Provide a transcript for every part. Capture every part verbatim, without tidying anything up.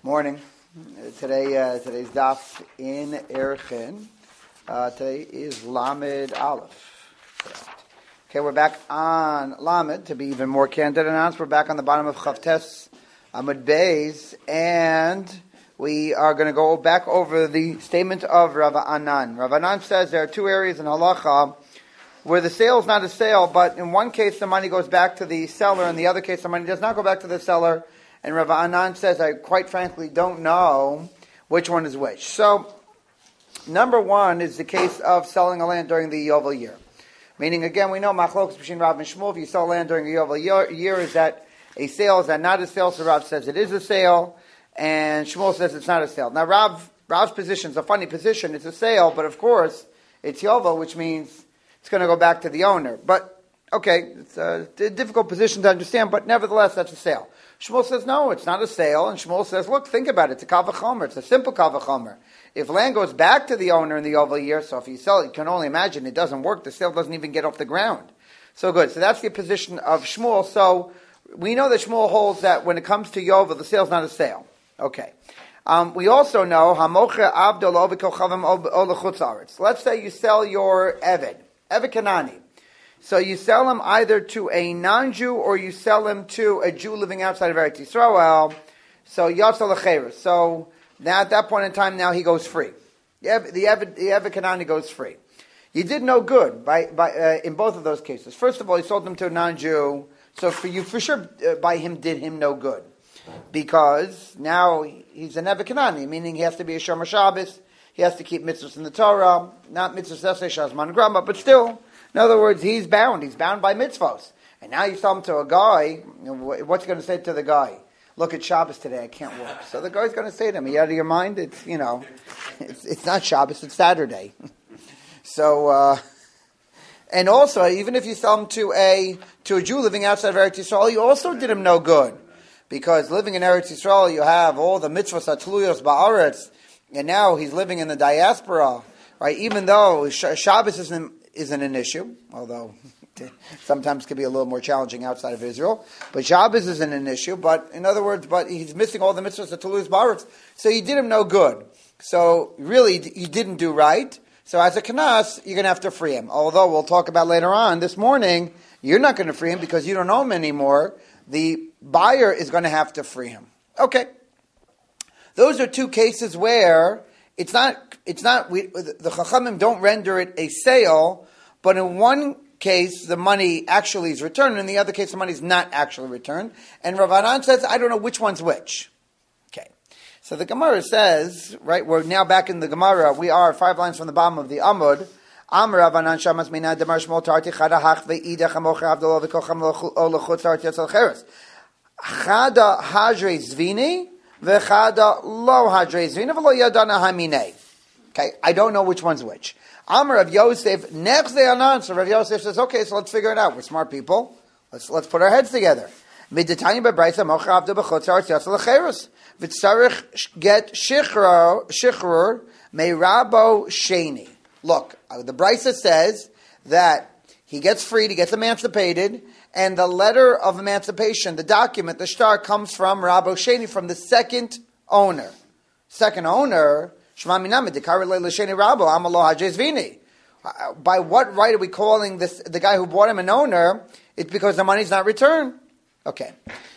Morning. Uh, today, uh, today's daf in Erchin. Uh, today is Lamed Aleph. Correct. Okay, we're back on Lamed. To be even more candid and honest, we're back on the bottom of Chavtes Amud Beis, and we are going to go back over the statement of Rav Anan. Rav Anan says there are two areas in halacha where the sale is not a sale, but in one case the money goes back to the seller, in the other case the money does not go back to the seller. And Rav Anan says, I quite frankly don't know which one is which. So, number one is the case of selling a land during the Yovel year. Meaning, again, we know machlokas between Rav and Shmuel. If you sell land during the Yovel year, year, is that a sale? Is that not a sale? So Rav says it is a sale, and Shmuel says it's not a sale. Now, Rav, Rav's position is a funny position. It's a sale, but of course, it's Yovel, which means it's going to go back to the owner. But, okay, it's a difficult position to understand, but nevertheless, that's a sale. Shmuel says, no, it's not a sale. And Shmuel says, look, think about it. It's a kal v'chomer. It's a simple kal v'chomer. If land goes back to the owner in the Yovel year, so if you sell it, you can only imagine it doesn't work. The sale doesn't even get off the ground. So good. So that's the position of Shmuel. So we know that Shmuel holds that when it comes to Yovel, the sale's not a sale. Okay. Um, we also know, hamoche abdol oviko chavim ola chutz. Let's say you sell your Eved, Eved Kanani. So you sell him either to a non-Jew or you sell him to a Jew living outside of Eretz Yisrael. So Yatsa L'cheres. So now at that point in time, now he goes free. The Eved, the Eved Kanani goes free. You did no good by, by uh, in both of those cases. First of all, you sold him to a non-Jew. So for you, for sure, uh, by him did him no good. Because now he's an Eved Kanani, meaning he has to be a Shomer Shabbos. He has to keep mitzvahs in the Torah. Not mitzvahs Esei Shazman Grama, but still. In other words, he's bound. He's bound by mitzvos. And now you sell him to a guy. What's he going to say to the guy? Look, at Shabbos today. I can't work. So the guy's going to say to him, are you out of your mind? It's, you know, it's, it's not Shabbos. It's Saturday. so, uh, and also, even if you sell him to a, to a Jew living outside of Eretz Yisrael, you also did him no good. Because living in Eretz Yisrael, you have all the mitzvos atluyos ba'aretz. And now he's living in the diaspora. Right? Even though Shabbos isn't, isn't an issue, although sometimes can be a little more challenging outside of Israel. But Shabbos isn't an issue, but in other words, but he's missing all the mitzvahs of Toulouse Baritz, so you did him no good. So really, you didn't do right. So as a kanas, you're going to have to free him. Although we'll talk about later on this morning, you're not going to free him because you don't own him anymore. The buyer is going to have to free him. Okay. Those are two cases where It's not, it's not, we, the Chachamim don't render it a sale, but in one case, the money actually is returned, and in the other case, the money is not actually returned. And Rav Anan says, I don't know which one's which. Okay. So the Gemara says, right, we're now back in the Gemara, we are five lines from the bottom of the Amud. Am Rav Anan shamas mina demar shmol tarti chada hach ve'ida chamoche avdolo v'kocham lo chutz tarti yatzal cheres. Chada hajre zvini, V'chada lo hadrei zvina v'lo yadana haminei. Okay, I don't know which one's which. Amar Rav Yosef nechzei anan. So Rav Yosef says, okay, so let's figure it out. We're smart people. Let's let's put our heads together. Midetanya bebraisa mocha avda b'chutz haaretz yatzal lecheres v'tzarich get shichrur shichrur meirabo sheni. Look, the Brisa says that he gets freed, he gets emancipated, and the letter of emancipation, the document, the shtar, comes from Rabbo Sheni, from the second owner. Second owner, Shema Minamid, Dekari Sheni Rabbo, Amalo Hajezvini. By what right are we calling this the guy who bought him an owner? It's because the money's not returned. Okay.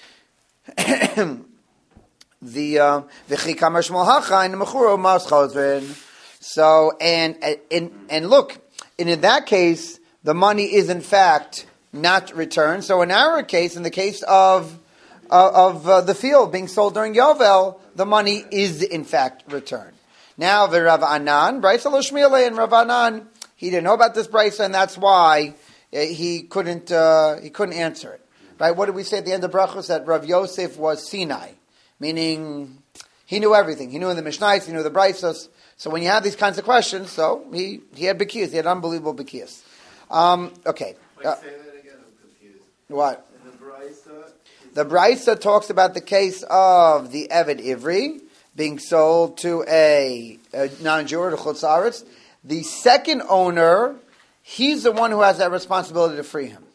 the V'chikam Shmuel Hacha in Mechuro Mas Chosvin. So, and, and, and look, and in that case, the money is in fact not returned. So in our case, in the case of uh, of uh, the field being sold during Yovel, the money is in fact returned. Now the Rav Anan, Brisa lo shmiele, and Rav Anan, he didn't know about this Brisa, and that's why uh, he couldn't uh, he couldn't answer it. Right? What did we say at the end of Brachos? That Rav Yosef was Sinai, meaning he knew everything. He knew the Mishnayos, he knew the Brisos. So when you have these kinds of questions, so he he had Bekias, he had unbelievable Bekias. Um, okay. Uh, What? The Brisa talks about the case of the Eved Ivri being sold to a, a non-Jew or to Chutz Aretz. The second owner, he's the one who has that responsibility to free him.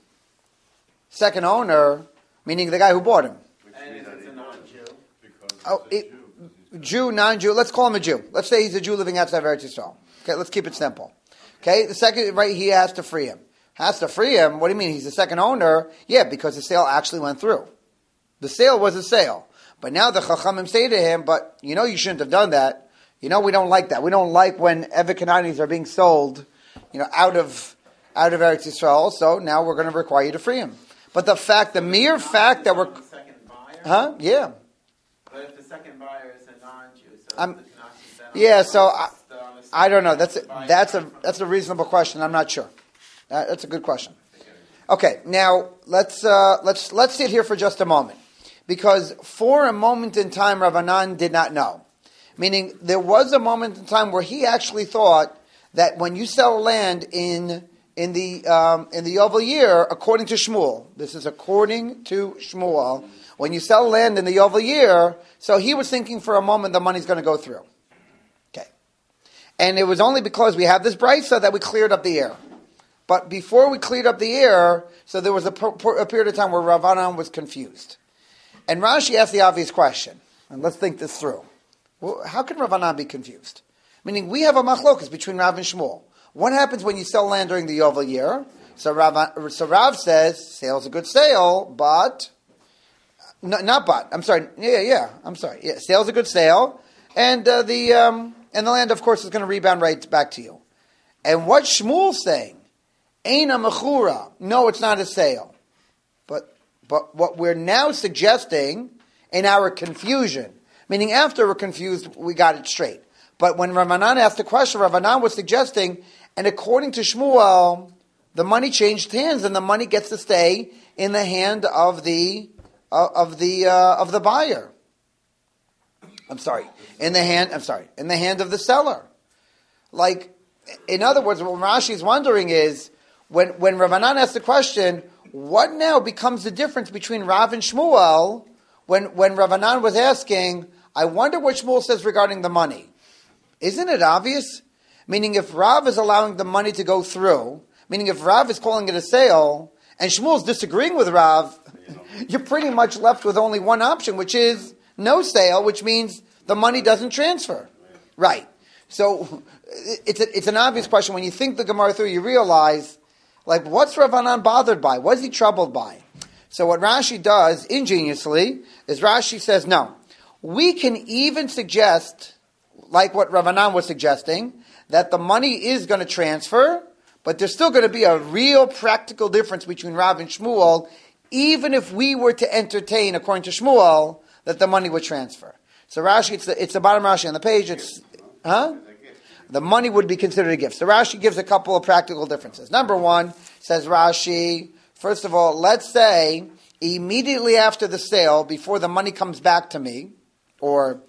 Second owner, meaning the guy who bought him. And it's a non-Jew. Oh, it, Jew, non-Jew, let's call him a Jew. Let's say he's a Jew living outside of Eretz Yisrael. Okay, let's keep it simple. Okay, the second, right, he has to free him. Has to free him, what do you mean? He's the second owner? Yeah, because the sale actually went through. The sale was a sale. But now the Chachamim say to him, but you know you shouldn't have done that. You know we don't like that. We don't like when Evet Kananis are being sold, you know, out of out of Eretz Yisrael, so now we're going to require you to free him. But the fact, the mere fact that we're... Second buyer? Huh? Yeah. But if the second buyer is a non-Jew, so I'm, the Tanakh yeah, so I, the, I don't know. That's a, that's a that's a reasonable question. I'm not sure. Uh, that's a good question. Okay, now let's uh, let's let's sit here for just a moment, because for a moment in time, Rav Anan did not know. Meaning, there was a moment in time where he actually thought that when you sell land in in the um, in the Yovel year, according to Shmuel, this is according to Shmuel, when you sell land in the Yovel year, so he was thinking for a moment the money's going to go through. Okay, and it was only because we have this brisa that we cleared up the air. But before we cleared up the air, so there was a, a period of time where Rav Anan was confused, and Rashi asked the obvious question, and let's think this through. Well, how can Rav Anan be confused? Meaning, we have a machlokas between Rav and Shmuel. What happens when you sell land during the Yovel year? So Rav, so Rav says, sale's a good sale, but... No, not but. I'm sorry. Yeah, yeah. I'm sorry. Yeah, sale's a good sale, and uh, the um, and the land, of course, is going to rebound right back to you. And what Shmuel's saying, Ein a mechura. No, it's not a sale. But but what we're now suggesting in our confusion, meaning after we're confused, we got it straight. But when Rav Anan asked the question, Rav Anan was suggesting, and according to Shmuel, the money changed hands, and the money gets to stay in the hand of the uh, of the uh, of the buyer. I'm sorry, in the hand. I'm sorry, in the hand of the seller. Like, in other words, what Rashi is wondering is when when Rav Anan asked the question, what now becomes the difference between Rav and Shmuel? When when Rav Anan was asking, I wonder what Shmuel says regarding the money. Isn't it obvious? Meaning, if Rav is allowing the money to go through, meaning if Rav is calling it a sale, and Shmuel is disagreeing with Rav, you're pretty much left with only one option, which is no sale, which means the money doesn't transfer. Right. So, it's a, it's an obvious question. When you think the Gemara through, you realize, like, what's Rav Anan bothered by? What is he troubled by? So what Rashi does, ingeniously, is Rashi says, no, we can even suggest, like what Rav Anan was suggesting, that the money is going to transfer, but there's still going to be a real practical difference between Rav and Shmuel, even if we were to entertain, according to Shmuel, that the money would transfer. So Rashi, it's the, it's the bottom Rashi on the page, it's, huh? The money would be considered a gift. So Rashi gives a couple of practical differences. Number one, says Rashi, first of all, let's say immediately after the sale, before the money comes back to me, or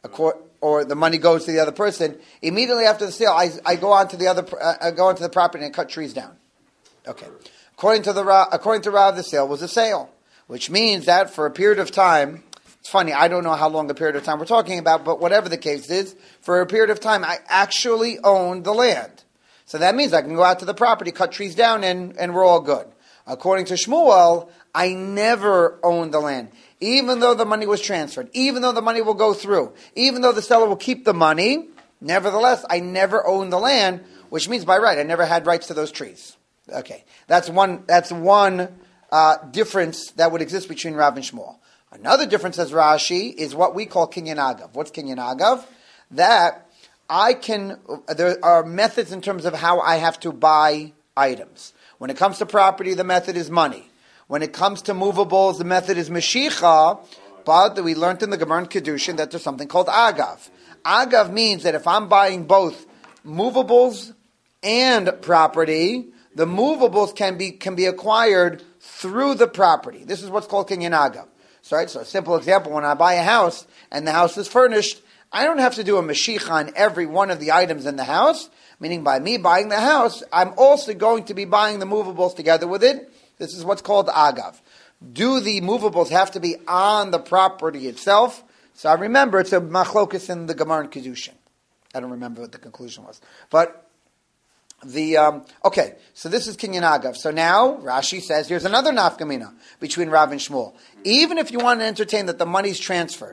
or the money goes to the other person, immediately after the sale, I, I go onto the other, uh, I go onto the property and cut trees down. Okay, according to the according to Rav, the sale was a sale, which means that for a period of time, it's funny, I don't know how long the period of time we're talking about, but whatever the case is, for a period of time, I actually own the land. So that means I can go out to the property, cut trees down, and, and we're all good. According to Shmuel, I never owned the land. Even though the money was transferred, even though the money will go through, even though the seller will keep the money, nevertheless, I never owned the land, which means by right, I never had rights to those trees. Okay, that's one, that's one uh, difference that would exist between Rav and Shmuel. Another difference, as Rashi, is what we call kinyan agav. What's kinyan agav? That I can, there are methods in terms of how I have to buy items. When it comes to property, the method is money. When it comes to movables, the method is meshicha, but we learned in the Gemara in Kedushin that there's something called agav. Agav means that if I'm buying both movables and property, the movables can be can be acquired through the property. This is what's called kinyan agav. So, right, so a simple example, when I buy a house and the house is furnished, I don't have to do a meshicha on every one of the items in the house, meaning by me buying the house, I'm also going to be buying the movables together with it. This is what's called agav. Do the movables have to be on the property itself? So I remember it's a machlokus in the Gemara in Kedushin. I don't remember what the conclusion was. But the, um, okay, so this is kinyan agav. So now Rashi says here's another nafkamina between Rav and Shmuel. Even if you want to entertain that the money's transferred,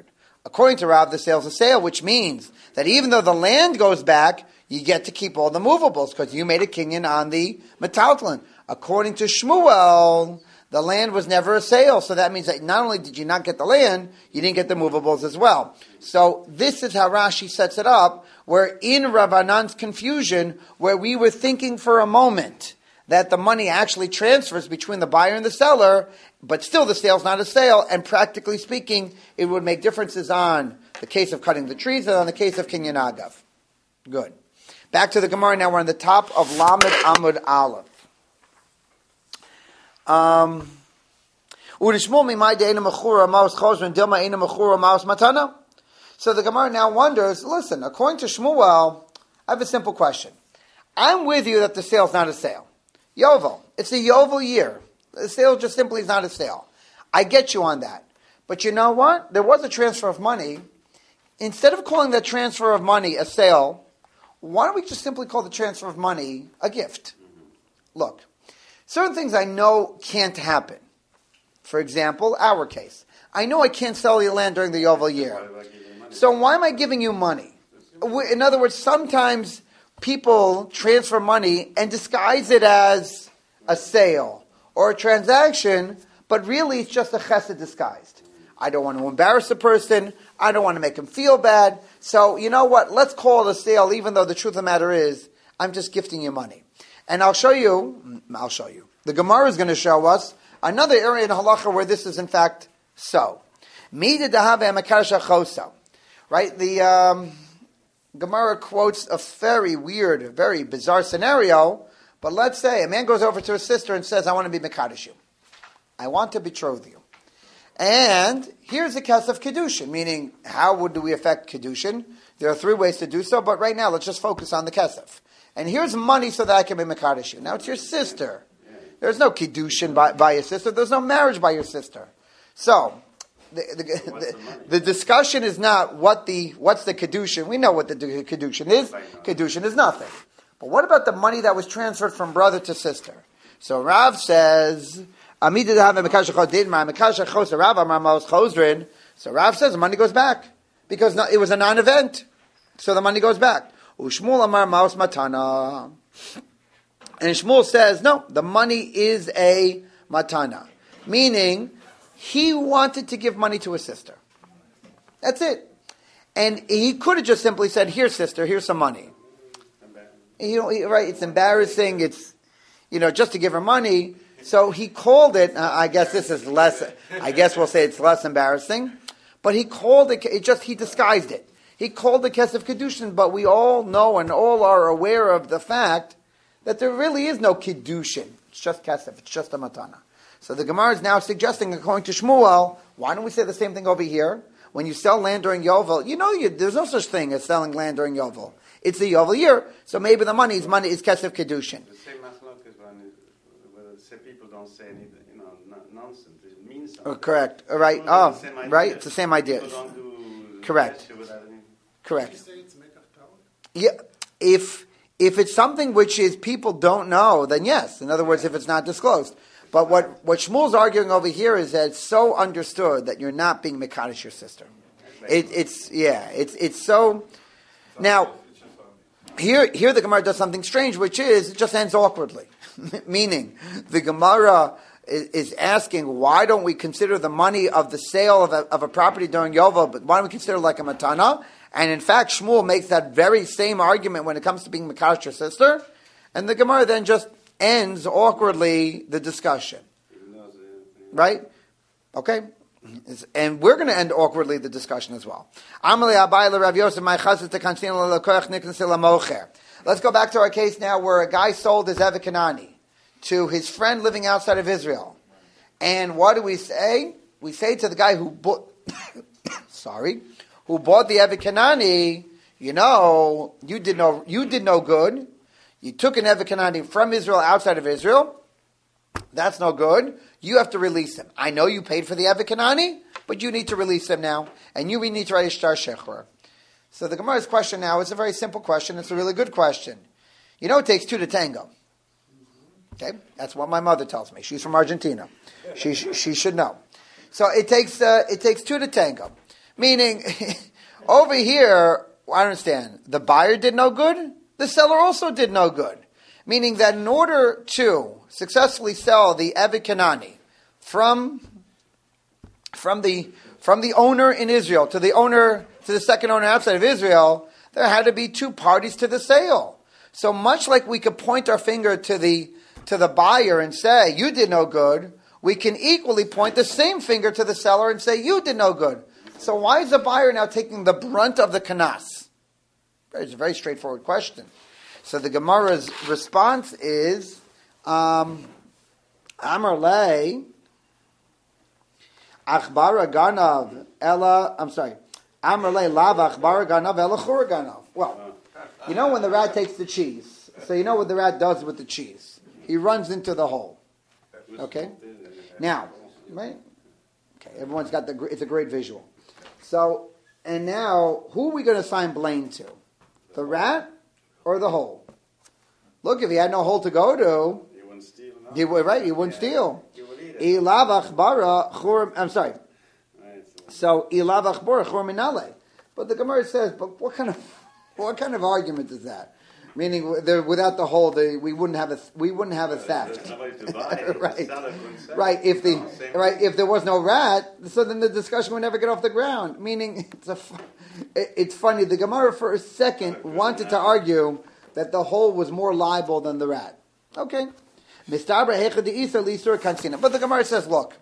According to Rav, the sale is a sale, which means that even though the land goes back, you get to keep all the movables because you made a kinyan on the metaltlin. According to Shmuel, the land was never a sale, so that means that not only did you not get the land, you didn't get the movables as well. So this is how Rashi sets it up, where in Rabbanan's confusion, where we were thinking for a moment that the money actually transfers between the buyer and the seller, but still the sale's not a sale, and practically speaking, it would make differences on the case of cutting the trees and on the case of Kinyan Agav. Good. Back to the Gemara now, we're on the top of Lamed Amud Aleph. Um, so the Gemara now wonders, listen, according to Shmuel, I have a simple question. I'm with you that the sale's not a sale. Yovel. It's a Yovel year. The sale just simply is not a sale. I get you on that. But you know what? There was a transfer of money. Instead of calling that transfer of money a sale, why don't we just simply call the transfer of money a gift? Look, certain things I know can't happen. For example, our case. I know I can't sell your land during the Yovel year. So why am I giving you money? In other words, sometimes people transfer money and disguise it as a sale or a transaction, but really it's just a chesed disguised. I don't want to embarrass a person. I don't want to make him feel bad. So you know what? Let's call it a sale, even though the truth of the matter is, I'm just gifting you money. And I'll show you, I'll show you. The Gemara is going to show us another area in halacha where this is in fact so. Right? The um, Gemara quotes a very weird, very bizarre scenario, but let's say a man goes over to his sister and says, I want to be Mekadosh you. I want to betroth you. And here's the kesef kedushin, meaning how would do we affect kedushin? There are three ways to do so, but right now let's just focus on the kesef. And here's money so that I can be Mekadosh you. Now it's your sister. There's no kedushin by, by your sister. There's no marriage by your sister. So the, the, the, the discussion is not what the what's the kedushin. We know what the kedushin is. Kedushin is nothing. But what about the money that was transferred from brother to sister? So Rav says, so Rav says the money goes back because no, it was a non-event. So the money goes back. Ushmul amar maos matana. And Shmuel says, no, the money is a matana. Meaning, he wanted to give money to his sister. That's it. And he could have just simply said, here, sister, here's some money. You know, right, it's embarrassing. It's, you know, just to give her money. So he called it, uh, I guess this is less, I guess we'll say it's less embarrassing. But he called it, it just, he disguised it. He called the kesef kedushin, but we all know and all are aware of the fact that there really is no kedushin. It's just kesef. It's just a matana. So the Gemara is now suggesting, according to Shmuel, why don't we say the same thing over here? When you sell land during Yovel, you know you, there's no such thing as selling land during Yovel. It's the Yovel year, so maybe the money is money is kesef kedushin. The same machlok is when whether say people don't say anything, you know, nonsense. It means something. Oh, correct. All right. Oh, right. It's the same idea. People don't do correct. any... Correct. Yeah. If if it's something which is people don't know, then yes. In other words, if it's not disclosed. But what, what Shmuel's arguing over here is that it's so understood that you're not being Mekadosh your sister. It, it's, yeah, it's it's so... Now, here here the Gemara does something strange, which is, it just ends awkwardly. Meaning, the Gemara is, is asking, why don't we consider the money of the sale of a, of a property during Yovel, but why don't we consider it like a matana? And in fact, Shmuel makes that very same argument when it comes to being Mekadosh your sister. And the Gemara then just ends awkwardly the discussion. Right? Okay? And we're going to end awkwardly the discussion as well. Let's go back to our case now where a guy sold his Evet Kanani to his friend living outside of Israel. And what do we say? We say to the guy who bought, sorry, who bought the Evet Kanani, you know, you did no, you did no good. You took an Evet Kanani from Israel outside of Israel. That's no good. You have to release him. I know you paid for the Evet Kanani, but you need to release him now. And you need to write a shtar shechor. So the Gemara's question now is a very simple question. It's a really good question. You know it takes two to tango. Okay? That's what my mother tells me. She's from Argentina. She she should know. So it takes uh, it takes two to tango. Meaning, over here, I understand, the buyer did no good, the seller also did no good. Meaning that in order to successfully sell the Evet Kanani from, from the from the owner in Israel to the owner to the second owner outside of Israel, there had to be two parties to the sale. So much like we could point our finger to the to the buyer and say, you did no good, we can equally point the same finger to the seller and say, you did no good. So why is the buyer now taking the brunt of the kanas? It's a very straightforward question. So the Gemara's response is, um, Amar lei, achbara ganav, ella, I'm sorry, Amar lei lav achbara ganav, ella chur ganav. Well, you know when the rat takes the cheese, so you know what the rat does with the cheese. He runs into the hole. Okay? Now, right? Okay, everyone's got the, it's a great visual. So, and now, who are we going to assign blame to? The rat or the hole? Look, if he had no hole to go to, He wouldn't steal. No? he would, right, he wouldn't Yeah. steal. He would eat it. Ilav achbara chur, I'm sorry. Right, so- So, ilav achbara chur minale. But the Gemara says, but what kind of, what kind of argument is that? Meaning, the, without the hole, the, we wouldn't have a we wouldn't have a theft. There's nobody to buy it. Right. The seller couldn't sell Right. it. If the No, same right, thing. if there was no rat, so then the discussion would never get off the ground. Meaning, it's a, fu- it- it's funny. The Gemara for a second wanted to argue that the hole was more liable than the rat. Okay, Mistabra hecha deisa lisur kansina. But the Gemara says, look,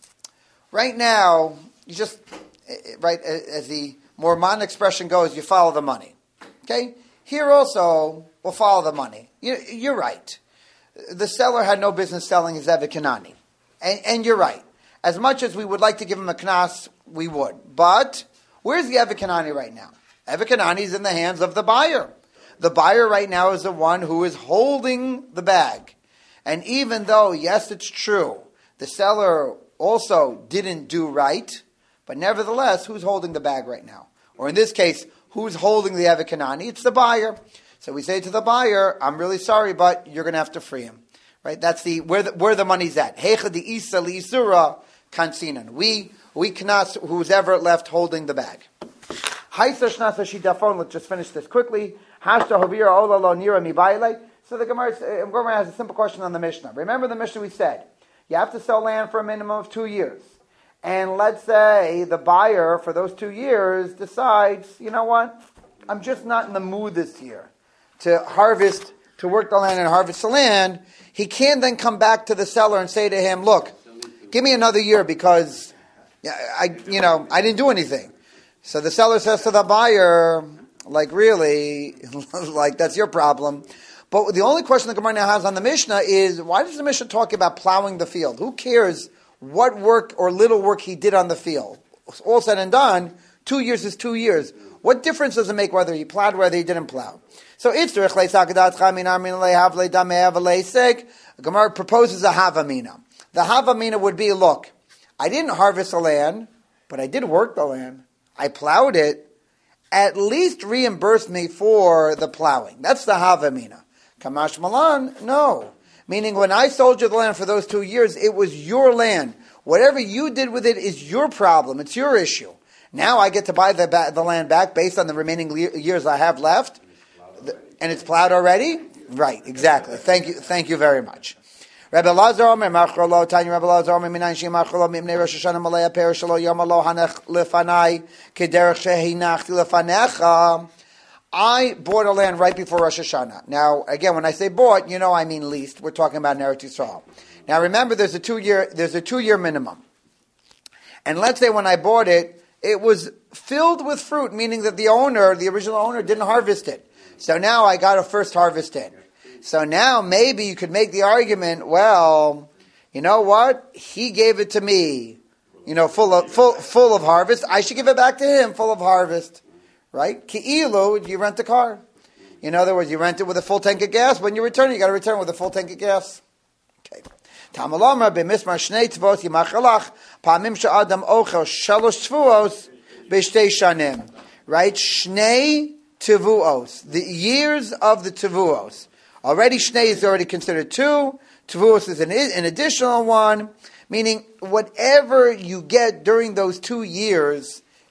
right now, you just right as the Mormon expression goes, you follow the money. Okay, here also we'll follow the money. You, you're right. The seller had no business selling his Evet Kanani. And, and you're right. As much as we would like to give him a knas, we would. But where's the Evet Kanani right now? Evet Kanani is in the hands of the buyer. The buyer right now is the one who is holding the bag. And even though, yes, it's true, the seller also didn't do right, but nevertheless, who's holding the bag right now? Or in this case, who's holding the Evet Kanani? It's the buyer. So we say to the buyer, I'm really sorry, but you're going to have to free him. Right? That's the where the, where the money's at. Hecha di isa li isura kansinan. We we knas who's ever left holding the bag. Haisa shnasa shidafon. Let's just finish this quickly. Hashta hovira ola lo nira mi baile. So the Gemara, uh, Gemara has a simple question on the Mishnah. Remember the Mishnah we said you have to sell land for a minimum of two years, and let's say the buyer for those two years decides, you know what, I'm just not in the mood this year to harvest, to work the land and harvest the land. He can then come back to the seller and say to him, look, give me another year because I, you know, I didn't do anything. So the seller says to the buyer, like, really, like, that's your problem. But the only question the Gemara now has on the Mishnah is, why does the Mishnah talk about plowing the field? Who cares what work or little work he did on the field? All said and done, two years is two years. What difference does it make whether he plowed or whether he didn't plow? So Gemara proposes a havamina. The havamina would be, look, I didn't harvest the land, but I did work the land. I plowed it. At least reimburse me for the plowing. That's the havamina. Kamash Malan, no. Meaning when I sold you the land for those two years, it was your land. Whatever you did with it is your problem. It's your issue. Now I get to buy the, ba- the land back based on the remaining le- years I have left. The, and it's plowed already? Right, exactly. Thank you, thank you very much. Rabbi Lazar Omer Machrolo Tanya Rabbi Lazar Omer Minan Shi Machrolo Mimnei Rosh Hashanah Malaya Perishalo Yom Lo Hanech Lefanai Kederech Shehinachti Lefanecha. I bought a land right before Rosh Hashanah. Now, again, when I say bought, you know I mean leased. We're talking about Eretz Yisrael. Now, remember, there's a two-year there's a two-year minimum. And let's say when I bought it, it was filled with fruit, meaning that the owner, the original owner, didn't harvest it. So now I got a first harvest in. So now maybe you could make the argument, well, you know what? He gave it to me, you know, full of full full of harvest. I should give it back to him, full of harvest. Right? Ki'ilu, you rent a car. In other words, you rent it with a full tank of gas. When you return, you got to return with a full tank of gas. Okay. Tamalomra b'mismar shnei tzvos yimachalach pa'amim she'adam ochel shalosh tvuos b'shtei shanim. Right? Shnei tvuos. The years of the tvuos. Already shnei is already considered two. Tvuos is an, an additional one. Meaning, whatever you get during those two years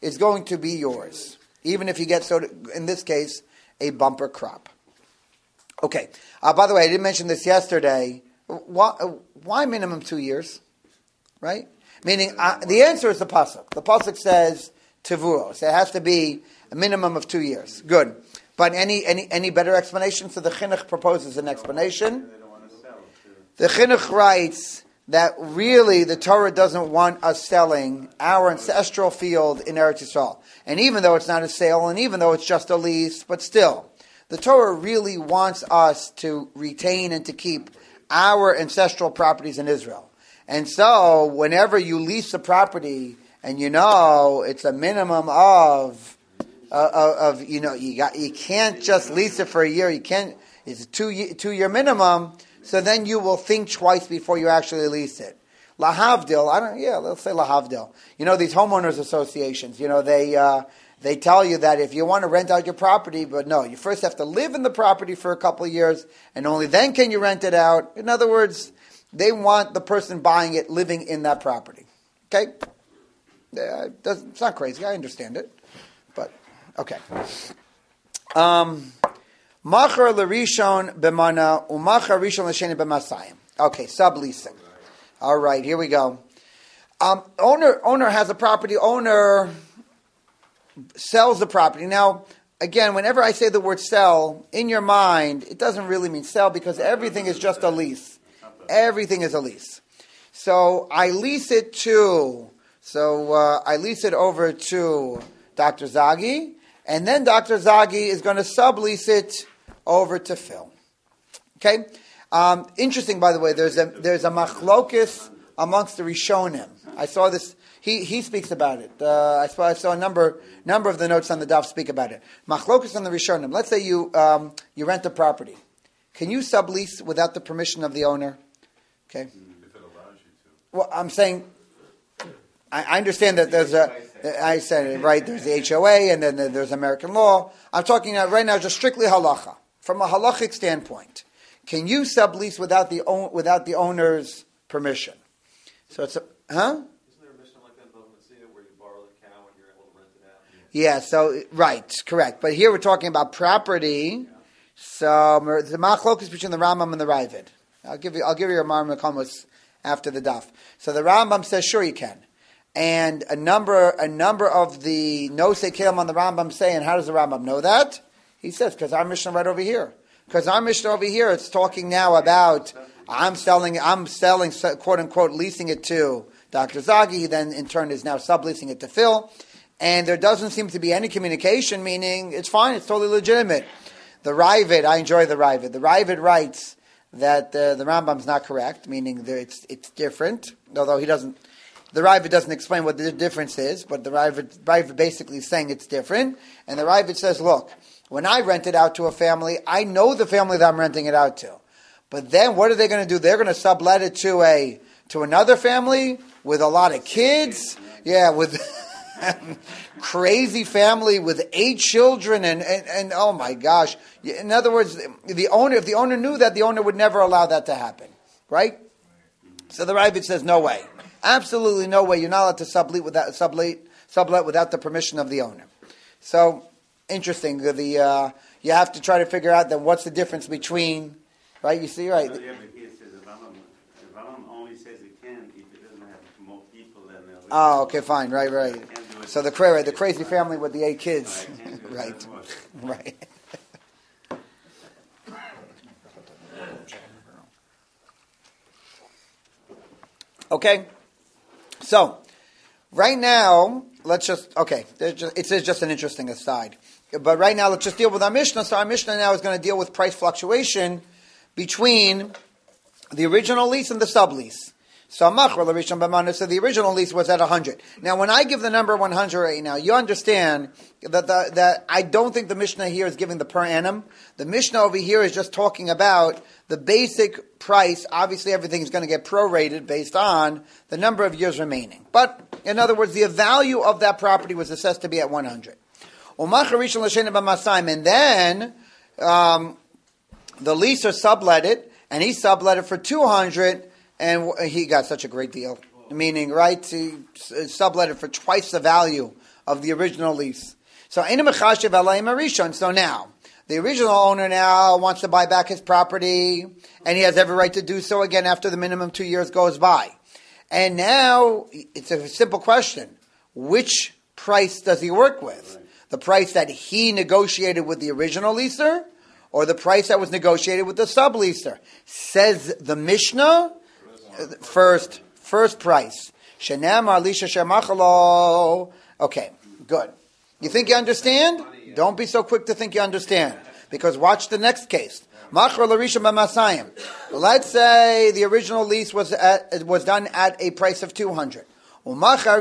is going to be yours, even if you get, so in this case, a bumper crop. Okay. Uh, by the way, I didn't mention this yesterday. Why, why minimum two years? Right? Meaning, uh, the answer is the pasuk. The pasuk says tevuos. It has to be a minimum of two years. Good. But any any any better explanation? So the chinuch proposes an explanation. The chinuch writes that really the Torah doesn't want us selling our ancestral field in Eretz Yisrael. And even though it's not a sale, and even though it's just a lease, but still, the Torah really wants us to retain and to keep our ancestral properties in Israel. And so, whenever you lease a property, and you know it's a minimum of, uh, of you know, you got you can't just lease it for a year. You can't. It's a two two year minimum. So then you will think twice before you actually lease it. Lahavdil, I don't. Yeah, let's say lahavdil. You know these homeowners associations. You know they uh, they tell you that if you want to rent out your property, but no, you first have to live in the property for a couple of years, and only then can you rent it out. In other words, they want the person buying it living in that property. Okay, yeah, it doesn't, it's not crazy. I understand it, but okay. Um. Machar l'rishon b'mana umachar rishon l'sheni b'masayim. Okay, subleasing. All right, here we go. Um, owner owner has a property. Owner sells the property. Now, again, whenever I say the word sell, in your mind, it doesn't really mean sell because everything is just a lease. Everything is a lease. So I lease it to. So uh, I lease it over to Doctor Zagi, and then Doctor Zagi is going to sublease it over to Phil. Okay? Um, interesting, by the way, there's a there's a machlokus amongst the Rishonim. I saw this, he he speaks about it. Uh, I, saw, I saw a number number of the notes on the daf speak about it. Machlokus on the Rishonim. Let's say you um, you rent a property. Can you sublease without the permission of the owner? Okay? If it allows you to. Well, I'm saying, I, I understand that there's a, I said it right, there's the H O A and then there's American law. I'm talking right now just strictly halacha. From a halachic standpoint, can you sublease without the own, without the owner's permission? So it's a, huh? Isn't there a mission like that in Bava Metzia where you borrow the cow and you're able to rent it out? Yeah, so, right, correct. But here we're talking about property. So the machlokes between the Rambam and the Ravid. I'll give you, I'll give you your Mar Mekamos after the daf. So the Rambam says, sure you can. And a number, a number of the Nosei Kelim on the Rambam say, and how does the Rambam know that? He says, because our Mishnah right over here. Because our Mishnah over here, it's talking now about, I'm selling, I'm selling, quote unquote, leasing it to Doctor Zagi. He then in turn is now subleasing it to Phil. And there doesn't seem to be any communication, meaning it's fine, it's totally legitimate. The Ravid, I enjoy the Ravid. The Ravid writes that uh, the Rambam's not correct, meaning that it's it's different, although he doesn't, the Ravid doesn't explain what the difference is, but the Ravid, Ravid basically is saying it's different. And the Ravid says, look, when I rent it out to a family, I know the family that I'm renting it out to. But then what are they going to do? They're going to sublet it to a to another family with a lot of kids. Yeah, with crazy family with eight children and, and, and oh my gosh. In other words, the owner, if the owner knew that, the owner would never allow that to happen. Right? So the Ravid says, no way. Absolutely no way. You're not allowed to sublet without, sublet, sublet without the permission of the owner. So, interesting. The uh, you have to try to figure out then what's the difference between, right? You see, right? No, yeah, but here it says the Rambam, the Rambam only says it can if it doesn't have more people than the other. Oh, okay, fine, right, right. So the cra- the crazy family with the eight kids, right, right. Okay, so right now, let's just okay. Just, it's just an interesting aside. But right now, let's just deal with our Mishnah. So our Mishnah now is going to deal with price fluctuation between the original lease and the sublease. So so the original lease was at one hundred. Now, when I give the number one hundred right now, you understand that the, that I don't think the Mishnah here is giving the per annum. The Mishnah over here is just talking about the basic price. Obviously, everything is going to get prorated based on the number of years remaining. But, in other words, the value of that property was assessed to be at one hundred. And then um, the leaser sublet it, and he sublet it for two hundred, and he got such a great deal. Meaning, right, he sublet it for twice the value of the original lease. So Eina Mechashev Alayim Arishon. So now, the original owner now wants to buy back his property, and he has every right to do so again after the minimum two years goes by. And now, it's a simple question. Which price does he work with? The price that he negotiated with the original leaser, or the price that was negotiated with the subleaser? Says the Mishnah, first, first price. Shenamar Lisha Shermachalo. Okay, good. You think you understand? Don't be so quick to think you understand. Because watch the next case. Machar Larisha B'Masayim. Let's say the original lease was at, was done at a price of two hundred. And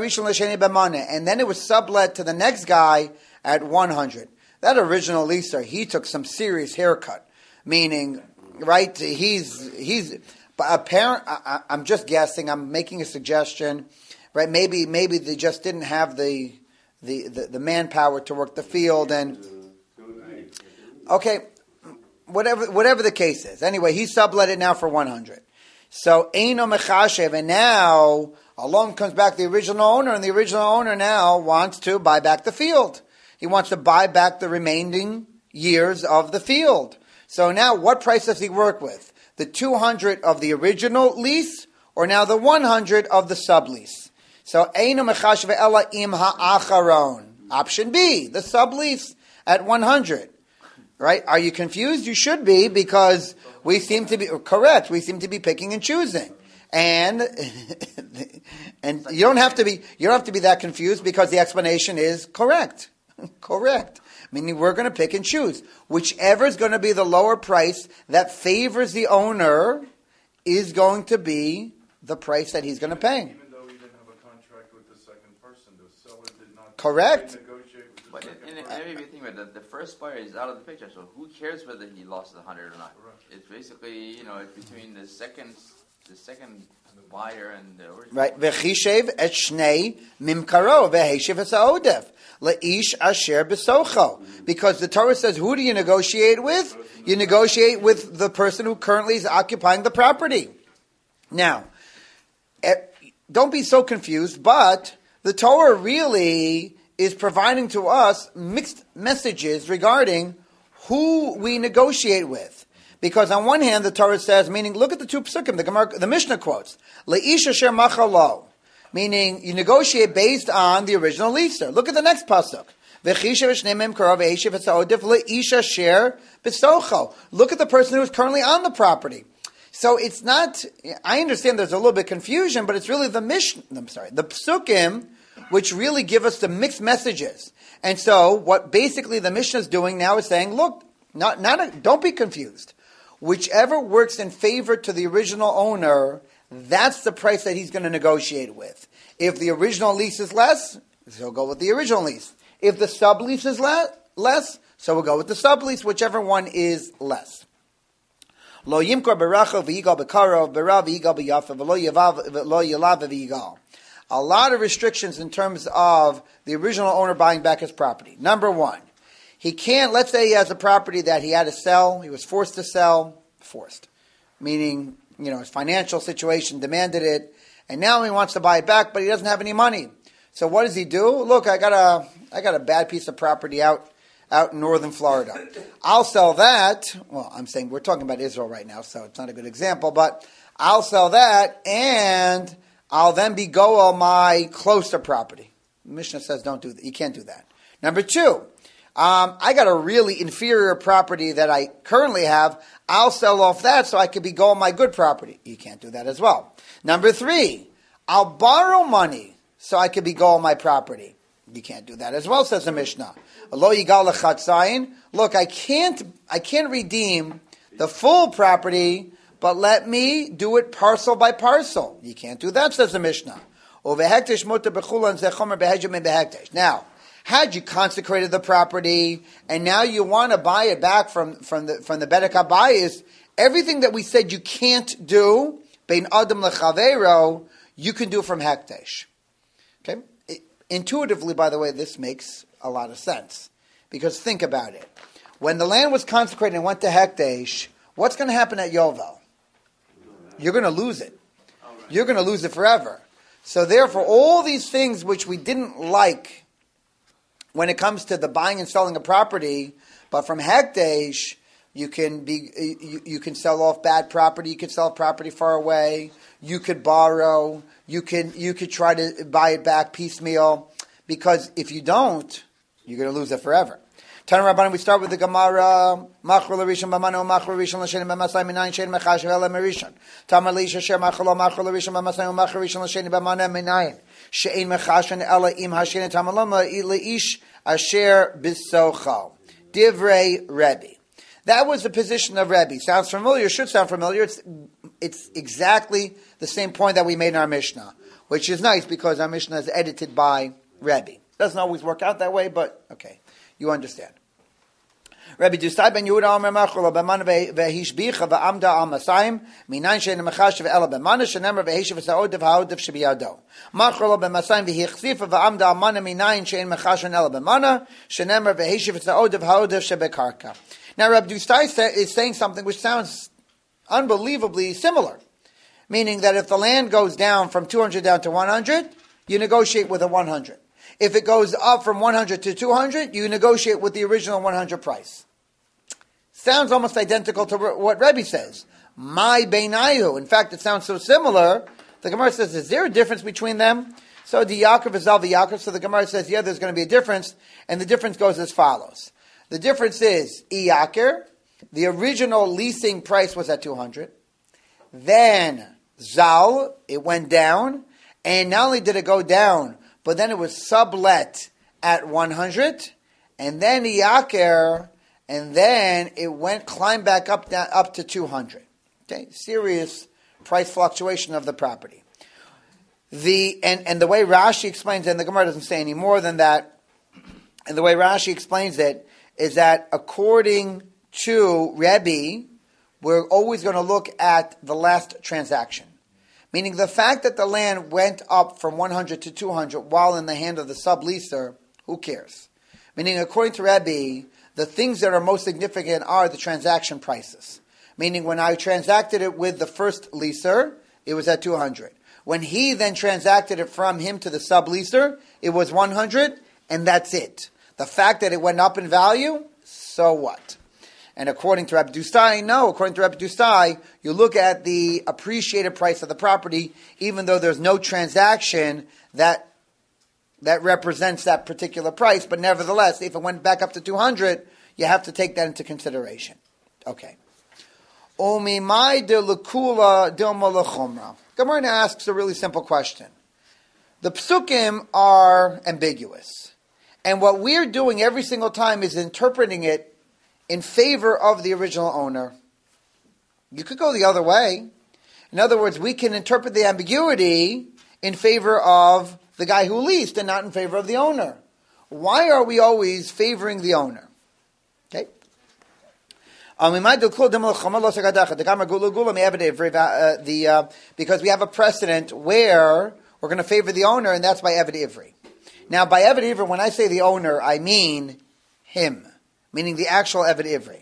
then it was sublet to the next guy at one hundred. That original leaser, he took some serious haircut. Meaning, right, he's, he's, apparent, I, I'm just guessing, I'm making a suggestion, right, maybe, maybe they just didn't have the, the, the, the manpower to work the field and, okay, whatever, whatever the case is. Anyway, he sublet it now for one hundred. So, Eino Mechashev, and now, along comes back the original owner, and the original owner now wants to buy back the field. He wants to buy back the remaining years of the field. So now, what price does he work with? The two hundred of the original lease, or now the one hundred of the sublease? So, Eino Mechashev Ela Im Ha'acharon. Option B, the sublease at one hundred. Right? Are you confused? You should be, because we seem to be, correct, we seem to be picking and choosing. And, and you don't have to be, you don't have to be that confused, because the explanation is correct. Correct. Meaning we're going to pick and choose. Whichever is going to be the lower price that favors the owner is going to be the price that he's going to pay. Even though he didn't have a contract with the second person, the seller did not Correct. negotiate with the But second and, and person. maybe if you think about it, the, the first buyer is out of the picture, so who cares whether he lost the hundred or not? Correct. It's basically, you know, it's between the second, the second buyer and the original. Right. V'chishev et shnei mimkaro v'heshev es ha'odef le'ish asher b'socho. Because the Torah says, who do you negotiate with? You negotiate with the person who currently is occupying the property. Now, don't be so confused, but the Torah really is providing to us mixed messages regarding who we negotiate with. Because on one hand, the Torah says, meaning, look at the two psukim, the, Gemara, the Mishnah quotes, Le'ish asher machalo, meaning you negotiate based on the original leaser. Look at the next pasuk. V'chishev shnei mimkaro v'heshev es ha'odef le'ish asher b'socho. Look at the person who is currently on the property. So it's not, I understand there's a little bit of confusion, but it's really the Mishnah, I'm sorry, the psukim, which really give us the mixed messages. And so what basically the Mishnah is doing now is saying, look, not, not a, don't be confused. Whichever works in favor to the original owner, that's the price that he's going to negotiate with. If the original lease is less, he'll go with the original lease. If the sublease is le- less, so we'll go with the sublease, whichever one is less. Lo yimkor beracha v'yigal b'karo, b'ra v'yigal b'yafa, v'lo yalav v'yigal. A lot of restrictions in terms of the original owner buying back his property. Number one, he can't, let's say he has a property that he had to sell, he was forced to sell, forced, meaning, you know, his financial situation demanded it, and now he wants to buy it back, but he doesn't have any money. So what does he do? Look, I got a, I got a bad piece of property out, out in northern Florida. I'll sell that, well, I'm saying, we're talking about Israel right now, so it's not a good example, but I'll sell that, and I'll then be goel my closer property. Mishnah says don't do that. You can't do that. Number two, Um, I got a really inferior property that I currently have. I'll sell off that so I could be going my good property. You can't do that as well. Number three, I'll borrow money so I could be going my property. You can't do that as well, says the Mishnah. Lo yigal lechatzayin. Look, I can't, I can't redeem the full property, but let me do it parcel by parcel. You can't do that, says the Mishnah. Now, had you consecrated the property and now you want to buy it back from, from the from the Bedek HaBayis, everything that we said you can't do, bein adam lechavero, you can do from hekdesh. Okay? It, intuitively, by the way, this makes a lot of sense. Because think about it. When the land was consecrated and went to hekdesh, what's going to happen at Yovel? You're going to lose it. You're going to lose it forever. So therefore, all these things which we didn't like when it comes to the buying and selling a property, but from hekdesh, you can be you, you can sell off bad property. You can sell property far away. You could borrow. You can you could try to buy it back piecemeal, because if you don't, you're going to lose it forever. Tana Rabbanan, we start with the Gemara. Machro l'rishon b'mano, machro l'rishon l'sheni b'masai minayin shein mechashev ele merishon. Tamar l'isha sher machro lo, machro l'rishon b'masai, machro l'rishon l'sheni b'mano minayin shein mechashev ele im hasheni tamar loma le'ish asher b'sochal. Divrei Rebbe. That was the position of Rebbe. Sounds familiar? Should sound familiar. It's it's exactly the same point that we made in our Mishnah, which is nice because our Mishnah is edited by Rebbe. Doesn't always work out that way, but okay. You understand. Rabbi Dusai ben Yehuda Omer Machol b'man v'hishbicha v'amda al masayim minayin she'en mechashev ela b'mana she'nemer v'heshev v'sa'odev ha'odev shebiyado. Machol b'masayim v'hichzifa v'amda al mana minayin she'en mechashev ela b'mana she'nemer v'heshev v'sa'odev ha'odev shebekarka. Now Rabbi Dusai is saying something which sounds unbelievably similar, meaning that if the land goes down from two hundred down to one hundred, you negotiate with a one hundred. If it goes up from one hundred to two hundred, you negotiate with the original one hundred price. Sounds almost identical to what Rebbe says. My beinayu. In fact, it sounds so similar. The Gemara says, is there a difference between them? So the Yaakov is al the Yaakov. So the Gemara says, yeah, there's going to be a difference. And the difference goes as follows. The difference is, Iyakir, the original leasing price was at two hundred. Then, Zal, it went down. And not only did it go down, but then it was sublet at one hundred, and then Iyakir, and then it went, climbed back up down, up to two hundred. Okay, serious price fluctuation of the property. The and, and the way Rashi explains it, and the Gemara doesn't say any more than that, and the way Rashi explains it is that according to Rebbe, we're always going to look at the last transaction. Meaning the fact that the land went up from one hundred to two hundred while in the hand of the subleaser, who cares? Meaning according to Rebbe, the things that are most significant are the transaction prices. Meaning when I transacted it with the first leaser, it was at two hundred. When he then transacted it from him to the subleaser, it was one hundred, and that's it. The fact that it went up in value, so what? And according to Rabbi Dusai, no. According to Rabbi Dusai, you look at the appreciated price of the property, even though there's no transaction that that represents that particular price. But nevertheless, if it went back up to two hundred, you have to take that into consideration. Okay. Omimai de lekula dilma lechumra. Gemara asks a really simple question. The psukim are ambiguous, and what we're doing every single time is interpreting it in favor of the original owner. You could go the other way. In other words, we can interpret the ambiguity in favor of the guy who leased and not in favor of the owner. Why are we always favoring the owner? Okay. The, uh, because we have a precedent where we're going to favor the owner, and that's by Eved Ivri. Now, by Eved Ivri, when I say the owner, I mean him. Meaning the actual Eved Ivri.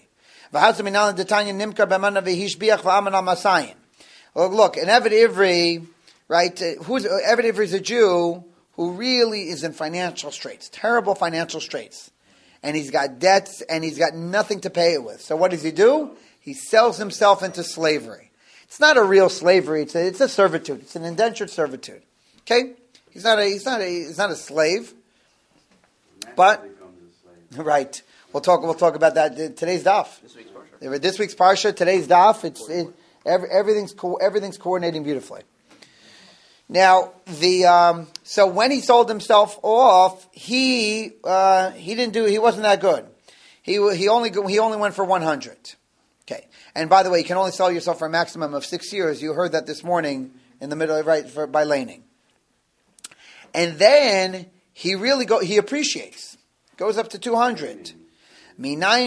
Well, look, an Eved Ivri, right? Who's Eved Ivri is a Jew who really is in financial straits, terrible financial straits, and he's got debts and he's got nothing to pay it with. So what does he do? He sells himself into slavery. It's not a real slavery; it's a, it's a servitude. It's an indentured servitude. Okay, he's not a he's not a he's not a slave, but right. We'll talk. We'll talk about that today's daf. This week's parsha. This week's parsha. Today's daf. It's it, every, everything's co- everything's coordinating beautifully. Now the um, so when he sold himself off, he uh, he didn't do. He wasn't that good. He he only he only went for one hundred. Okay. And by the way, you can only sell yourself for a maximum of six years. You heard that this morning in the middle, right? For, by laning. And then he really go. He appreciates. Goes up to two hundred. Now,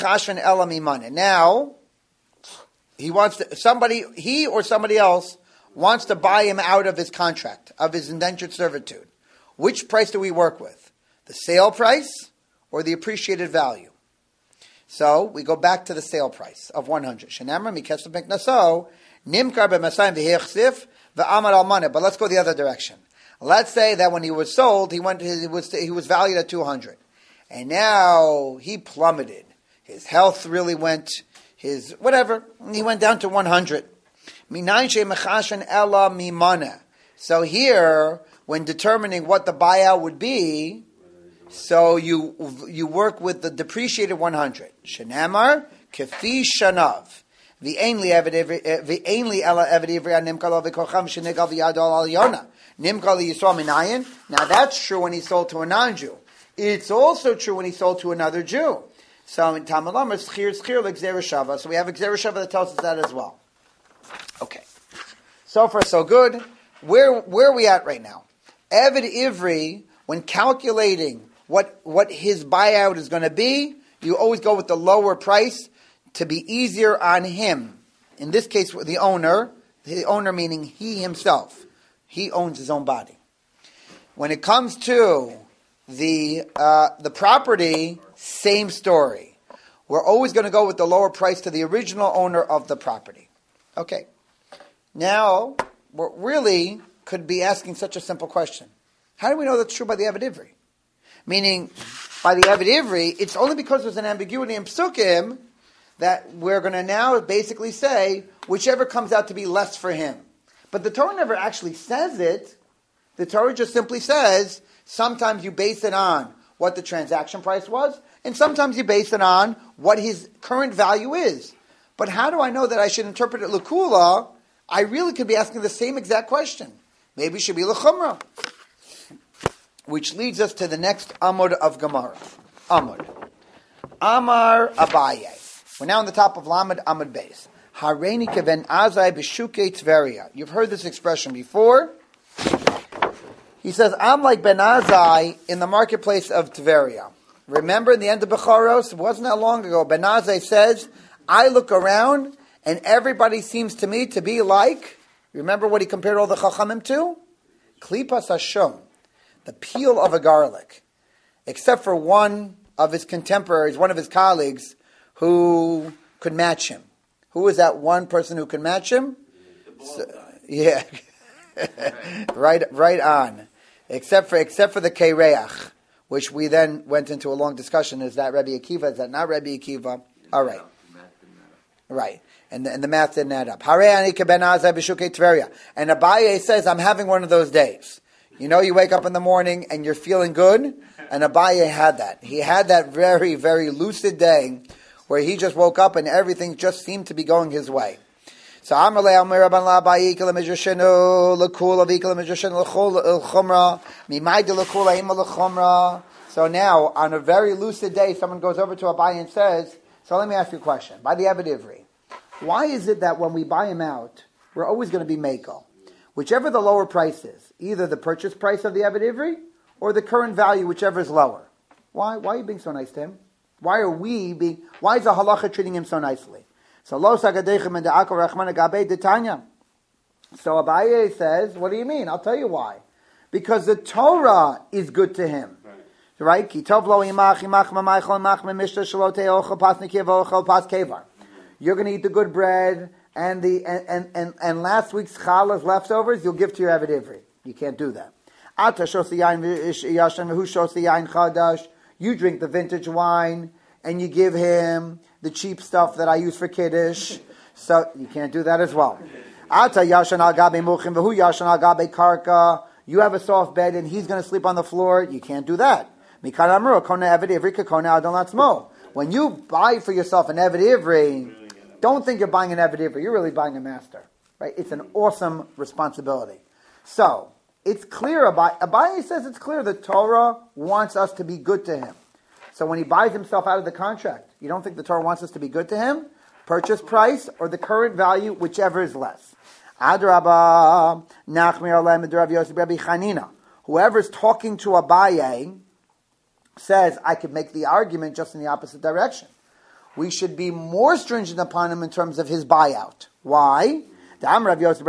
he wants to, somebody, he or somebody else wants to buy him out of his contract, of his indentured servitude. Which price do we work with? The sale price or the appreciated value? So, we go back to the sale price of one hundred. But let's go the other direction. Let's say that when he was sold, he went, he was, he was valued at two hundred. and now he plummeted. His health really went, his whatever, he went down to one hundred. So here, when determining what the buyout would be, so you you work with the depreciated one hundred. Shenamar kefi shanav. V'ainli ela eved ivri nimkalo v'kocham shenigal v'yadol al yona. Nimkalo yisrael minayin. Now that's true when he sold to a non-Jew. It's also true when he sold to another Jew. So in Tamalam, it's schir schir l'gzera shava. So we have a gzera shava that tells us that as well. Okay. So far, so good. Where where are we at right now? Eved ivri, when calculating what what his buyout is going to be, you always go with the lower price to be easier on him. In this case, the owner, the owner meaning he himself. He owns his own body. When it comes to the uh, the property, same story. We're always going to go with the lower price to the original owner of the property. Okay. Now, we really could be asking such a simple question. How do we know that's true by the Eved Ivri? Meaning, by the Eved Ivri, it's only because there's an ambiguity in Psukim that we're going to now basically say whichever comes out to be less for him. But the Torah never actually says it. The Torah just simply says, sometimes you base it on what the transaction price was, and sometimes you base it on what his current value is. But how do I know that I should interpret it l'kula? I really could be asking the same exact question. Maybe it should be l'chumra. Which leads us to the next Amud of Gemara. Amud. Amar Abaye. We're now on the top of Lamed Amud Beis. Hareini keven azai b'shukei Tveria. You've heard this expression before. He says, I'm like Ben Azai in the marketplace of Tveria. Remember in the end of Bechoros, it wasn't that long ago, Ben Azai says, I look around and everybody seems to me to be like, remember what he compared all the Chachamim to? Klipas Hashon, the peel of a garlic. Except for one of his contemporaries, one of his colleagues, who could match him. Who is that one person who can match him? So, yeah. right right on. Except for except for the Keireach, which we then went into a long discussion. Is that Rabbi Akiva? Is that not Rabbi Akiva? All right. Right. And the, and the math didn't add up. And Abaye says, I'm having one of those days. You know, you wake up in the morning and you're feeling good. And Abaye had that. He had that very, very lucid day where he just woke up and everything just seemed to be going his way. So Amalei Amir Rabban Labai Ikal Midrashenu Lekula Vikal Midrashenu Lechumra Mimayde Lekula Ima Lechumra. So now, on a very lucid day, someone goes over to Abaye and says, so let me ask you a question. By the Eved Ivri, why is it that when we buy him out, we're always going to be Mako? Whichever the lower price is, either the purchase price of the Eved Ivri or the current value, whichever is lower. Why? Why are you being so nice to him? Why are we being, why is the halacha treating him so nicely? So Lo Sagadechem and the Akar Rachman Gabe Detanya. So Abaye says, what do you mean? I'll tell you why. Because the Torah is good to him. Right? Ki tov lo imach imach mamaychol imach memishta shelo te'ochel pas nekiv ochel pas kevar. You're going to eat the good bread and the and, and, and, and last week's challah's leftovers you'll give to your Eved Ivri. You can't do that. Ata shos yain yashan v'hu shos yain chadash. You drink the vintage wine and you give him the cheap stuff that I use for kiddush. So you can't do that as well. Ata yashan al gabe muchim v'hu yashan al gabe karka. You have a soft bed and he's going to sleep on the floor. You can't do that. When you buy for yourself an Eved Ivri, don't think you're buying an Eved Ivri. You're really buying a master. Right? It's an awesome responsibility. So, it's clear, Abaye, Abaye says it's clear the Torah wants us to be good to him. So when he buys himself out of the contract, you don't think the Torah wants us to be good to him? Purchase price or the current value, whichever is less. Adrabah, Nachmir Alem, Rav Yosef, Rabbi Chanina. Whoever's talking to Abaye says, I could make the argument just in the opposite direction. We should be more stringent upon him in terms of his buyout. Why? Because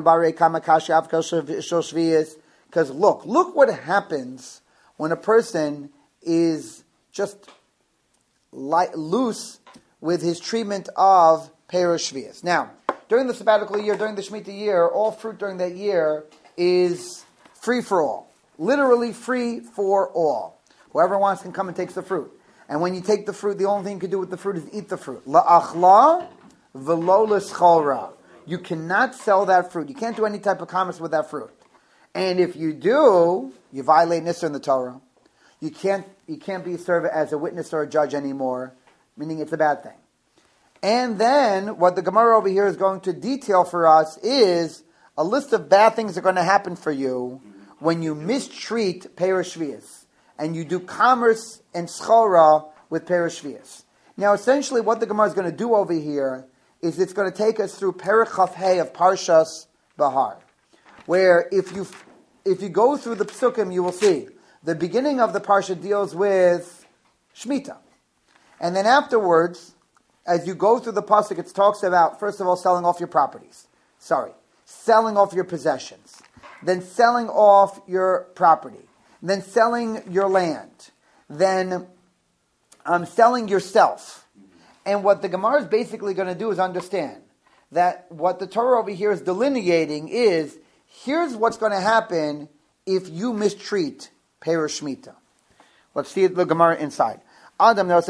look, look what happens when a person is just light, loose with his treatment of Perush Shvius. Now, during the sabbatical year, during the Shemitah year, all fruit during that year is free for all. Literally free for all. Whoever wants can come and takes the fruit. And when you take the fruit, the only thing you can do with the fruit is eat the fruit. La'achla v'lo l'scholra. You cannot sell that fruit. You can't do any type of commerce with that fruit. And if you do, you violate Nisr in the Torah. You can't you can't be served as a witness or a judge anymore, meaning it's a bad thing. And then what the Gemara over here is going to detail for us is a list of bad things that are going to happen for you when you mistreat Perush Shvius and you do commerce and schora with Perush Shvius. Now, essentially, what the Gemara is going to do over here is it's going to take us through Perek Chaf Hei of Parshas Bahar, where if you if you go through the Psukim, you will see the beginning of the Parsha deals with Shemitah. And then afterwards, as you go through the Pasuk, it talks about, first of all, selling off your properties. Sorry. Selling off your possessions. Then selling off your property. Then selling your land. Then um, selling yourself. And what the Gemara is basically going to do is understand that what the Torah over here is delineating is, here's what's going to happen if you mistreat Perush Shemitah. Let's see the Gemara inside. Adam the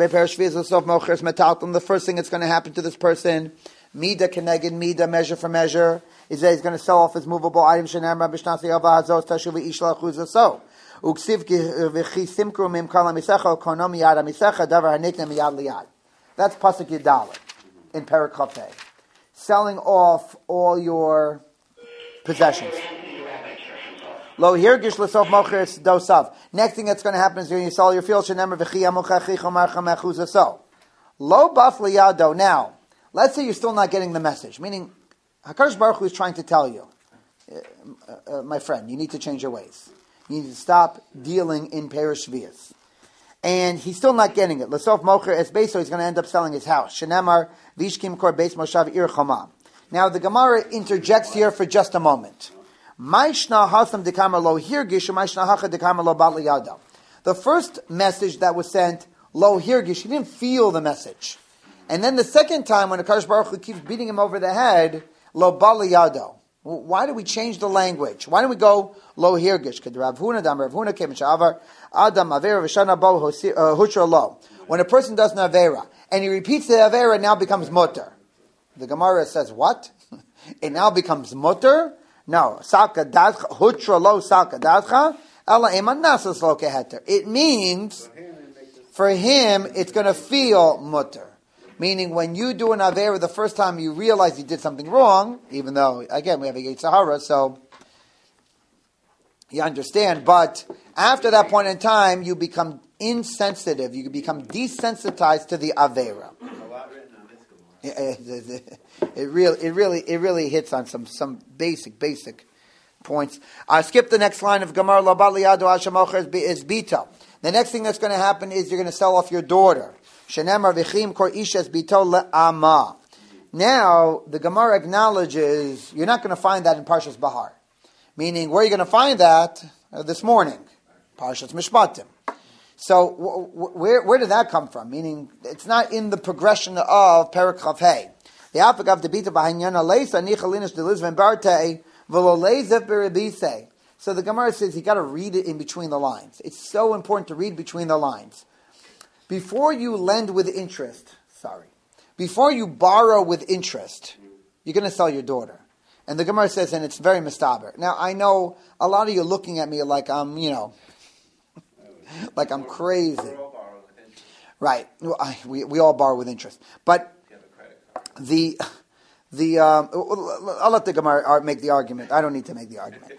first thing that's going to happen to this person, Mida keneged Mida, measure for measure, is that he's going to sell off his movable items. So, uksiv v'chi simkru mim kol hamisecha kono miyad hamisecha davar hanikne miyad liyad. That's pasuk Yadalit in Perek Chaf Hei. Selling off all your possessions. Lo hirgish l'sof mochers dosav. Next thing that's going to happen is when you sell your field. Shenemer v'chi amuchachi chomarcha mechuzaso. Lo baf liyado. Now, let's say you're still not getting the message. Meaning, HaKadosh Baruch Hu is trying to tell you, uh, uh, my friend, you need to change your ways. You need to stop dealing in Perush Shvius. And he's still not getting it. L'sof mocher es beis, so he's going to end up selling his house. Shenemar vishkim kor beis moshav ir choma. Now, the Gemara interjects here for just a moment. The first message that was sent, lo hirgish, he didn't feel the message. And then the second time, when the HaKadosh Baruch Hu keeps beating him over the head, lo baliyado. Why do we change the language? Why don't we go lo hirgish? When a person does an avera and he repeats the avera, it now becomes mutter. The Gemara says, what? It now becomes mutter? No, salka dadcha hutra lo salka dadcha ela emanasas lo keheter. It means for him it's going to feel mutter, meaning when you do an avera the first time you realize you did something wrong, even though again we have a Yetzer Hara, so you understand. But after that point in time, you become insensitive. You become desensitized to the avera. It, it, it really, it really, it really hits on some, some basic, basic points. I skip the next line of Gemara. Lo baliyado hashamocher is bita. The next thing that's going to happen is you're going to sell off your daughter. Shenemar v'chim kor ishes bito le'ama. Now the Gemara acknowledges you're not going to find that in Parshas Bahar. Meaning, where are you going to find that? Uh, this morning, Parshas Mishpatim. So w- w- where where did that come from? Meaning, it's not in the progression of Perek Chaf Hei. The afagav debita b'hanyana leisa nichalinish delizven barte v'lo leizef beribise. So the Gemara says you got to read it in between the lines. It's so important to read between the lines. Before you lend with interest, sorry, before you borrow with interest, you're going to sell your daughter. And the Gemara says, and it's very mistaber. Now, I know a lot of you are looking at me like I'm, you know, like I'm crazy. Right. I, we, we all borrow with interest. But the, the um, I'll let the Gemara make the argument. I don't need to make the argument.